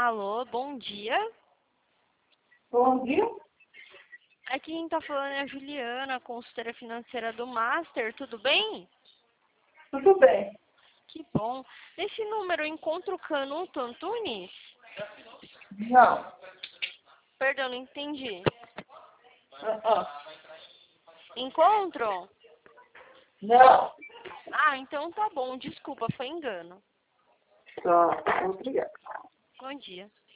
Alô, bom dia. Bom dia. Aqui quem tá falando é a Juliana, consultora financeira do Master, tudo bem? Tudo bem? Que bom. Nesse número encontro o Canuto Antunes? Não. Perdão, não entendi. Ah. Encontro? Não. Ah, então tá bom, desculpa, foi engano. Tá. Obrigada. Bom dia.